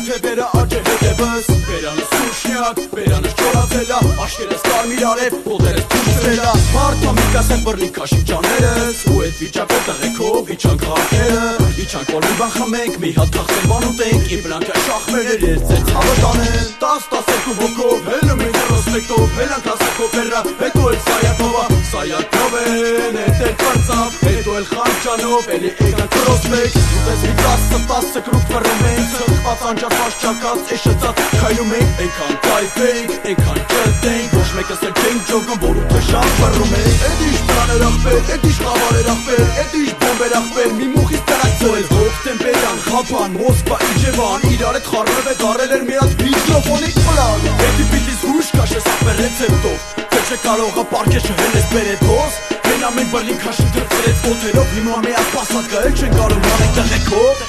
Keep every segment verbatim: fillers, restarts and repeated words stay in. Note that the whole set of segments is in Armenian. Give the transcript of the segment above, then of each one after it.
թևերը աջ է հետևս Բերանս սուշնյակ, բերանս չորացելա Աշկերս կարմիր արև, ոտերս պուծրելա Մարդամիկաս են բրլի կաշիք ճաներս Ու էդ վիճակով տղեկով իչանք հարկերը Իչանք որ մի բան խմենք, մի հատ թախտեն բան ուտենք Իմ բլանքա շախմերեր ես ձեզ հավը տանեն Տաս տասերկու ոգով, հելում ինձ ռոսպեկտով Հելանք ասակով հերա, հետո էլ սայակովա Սայակով են, հետ էլ կարծավ Հետո էլ խանչանով, էլի էգանք ռոսպեք Ուտես մի տասը, տասը կրուկ վրում ենք Սխված անջարված չակած, էշեցած քայլում ենք Ենքան կայվենք, ենքան ճտենք Ոչ մեկս էլ չենք ջոգում, որ ուտը շան վրում ենք Էդ իշ պրաներ ախպեր, էդ իշ խավարեր ախպեր Էդ իշ բոմբեր ախպեր, մի մուխից տրակցոր Ես հող տեմպերան, խապան, Մոսկվա, իջևան Իրար էդ խարնով է դարել էր մի հատ միկրոֆոնիկ պլան Էդի պիտիս հուշ կաշես ախպեր ռեցեպտով Թե չէ կարողը պարկեշը հելես բերետոս Հեն ամեն բրլին քաշին դրծրեց ոտերով Հիմա մի հատ պասատ գայել չեն կարում անենք տղեկով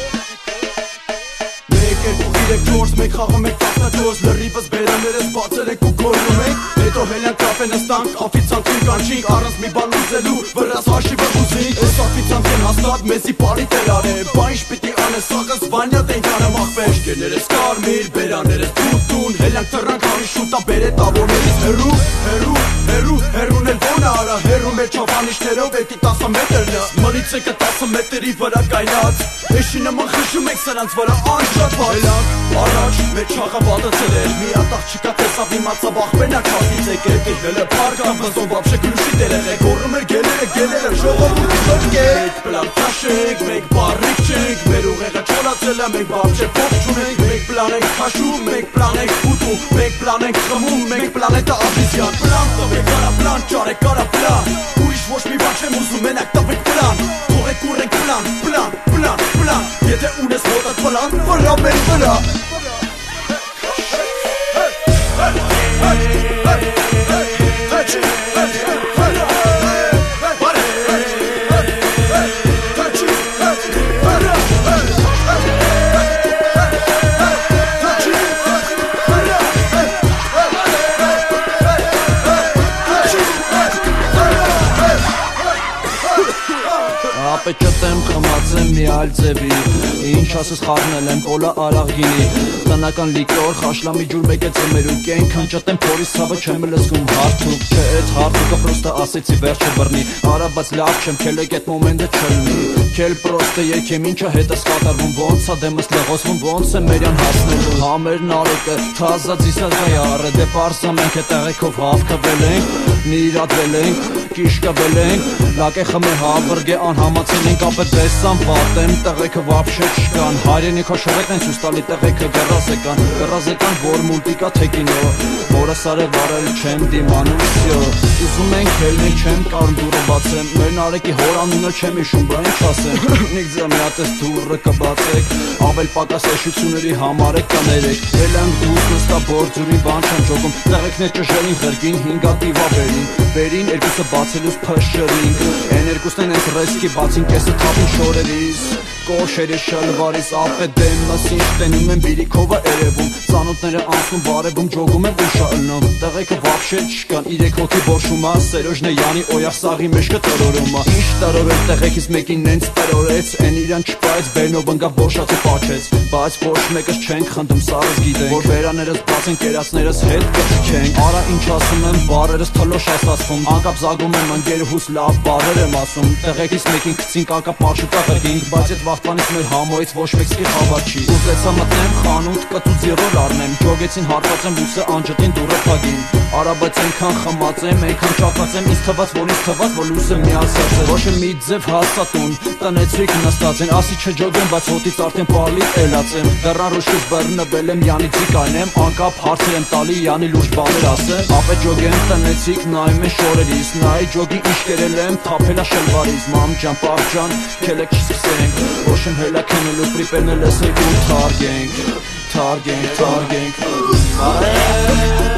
Մեկ երկու իրեք չորս, մեկ խաղում եք տասնաչորս Լրիվս բերաներս բացել եք ու գորնում եք Հետո հելյան կապե նստանք, աֆիցանքին կանչինք Առանց մի բան ուզելու, վրաս հաշիվը ուզինք Ես աֆիցանքին հաստատ մեզի պարի տերար է Բա ինչ պիտի անես սաղս վանյատ ենք անեմ ախպեր Աշկերներս կարմիր, բերաներս թուտուն Հելյանք թռանք հարի շուտա բերե տավորներից հերու Հերու, հերու, հերուն էլ ոնը արա Հերու մեր չավանիշներով էտի տասը մետրնը Մրից եկը տասը մետրի վրա կայնած Էշի նման խշում եք սրանց վրա անչատ Հելանք, առաջ, մեր չաղավատը ծրել Մի հատ աղջիկա տեսավ իմացավ ախպերնա չասից եք Էկի հելը պարկան վզոն վապշե գլուշի դերեղ եք Հորում էր գելերը, գելերը, ժողովուրդի լրկեք Մեկ պլան քաշենք, մեկ բարիք չենք Մեր ուղեղը չորացել է, մենք վապշե փող չունենք Մեկ պլան ենք քաշում, մեկ պլան ենք ուտում Մեկ պլան ենք խմում, մեկ պլանետը ավիզյան Պլան տվեք արա պլան, ճարեք արա պլան Ուրիշ ոչ մի բան չեմ ուզում, մենակ տվեք պլան Թողեք ուրենք պլան, պլան, պլան, պլան Եթե ունես ոտդ պլան, վրա մեր վրա Ապե չտեմ խմած եմ մի այլ ձևի Ինչ ասես խառնել եմ կոլա արաղգինի Տնական լիկոր խաշլամի ջուր մեկ է ծմերու Կենքան չտեմ փորիս ցավը չեմ լսում հարթուկ Չէ էդ հարթուկը պրոստը ասեցի վերջը բռնի Արա բայց լավ չեմ քելեք էդ մոմենտը չլնի Քել պրոստը եկեմ ինչա հետս կատարվում Ոնց ա դեմս լեղոսվում ոնց է մերյան հասնելու Համերն արեկը թազա ձիսազայ առը Դե պարսա մենք է տեղեքով հավքվել ենք Նիրատվել ենք կիշկավել ենք Լակե խմե հավրգե անհամացել ենք ապետ դեսան պատեմ Տեղեքը վապշե չկան Հայրենի քոշորեկն են սուստալի տեղեքը գռազեկան Գռազեկան որ մուլտիկա թե կինո Որը սարե վարել չեմ դիմանում սյո Ուզում ենք հելնենք չեմ կարում դուրը բացեմ Մերն արեկի հորանունը չեմ իշում բա ինչ ասեմ Նիք ձամյատես դուրը կբացեք Ավել պակաս էշությունների համար եք կաներեք Հելանք դուս նստա բորձուրի բան չեմ ճոգում Տեղեքներ ճժերին խրգին հինգատիվա վերին Վերին երկուսը բացելուս փշրին Են երկուսն են ես ռեսկի բացին կեսը թապին շորերիս Կոշերի շլվարիս ապե դեմնաս ինչ տենում եմ բիրիքովը երևում Ծանոթները անցնում բարևում ջոգում եմ ուշա ըլնում Տեղեքը վապշե չկան իրեք հոգի բորշումա Սերոժն է յանի օյախ սաղի մեջքը տրորումա Ինչ տրորել տեղեքից մեկին նենց տրորեց Են իրան չպայեց բերնով ընկավ բոշացի պաչեց Բայց ոչ մեկս չենք խնդում սարս գիտենք Որ վերաներս բաց են կերացներս հետ կծքենք Արա ինչ ասում եմ բարերս թլոշ աստացվում Անկապ զագում եմ ընգերուհուս լավ բարեր եմ ասում Տեղեքից մեկին կցինք անկապ մարշուտա ղրգինք Բայց էդ վախտանից մեր համոյից ոչ մեկսկի խավար չի Ուզեցա մտնեմ խանութ կծուց երոր առնեմ Ջոգեցին հարկացեմ լույսը անջտին դուրը փագին Արա բայց այնքան խմած եմ, այնքան ճապած եմ Ինձ թված որ ինձ թված որ լույսը միացած է Ոչ է մի ձև հաստատուն տնեցրիք նստած են Ասի չջոգեմ բայց հոտից արդեն պալի էլած եմ Դեռան ռուշկից բռնվել եմ յանի ձիկանեմ Անկապ հարցեր եմ տալի յանի լուրջ բաներ ասեմ Ապե ջոգեմ տնեցիք նայում են շորերիս Նայի ջոգի ինչ կերել եմ թափելա շլվարից Մամ ջան պապ ջան քելեք չսկսենք Ոչ եմ հելա քենելու պրիպերն է լսենք ու թարգենք Թարգենք թարգենք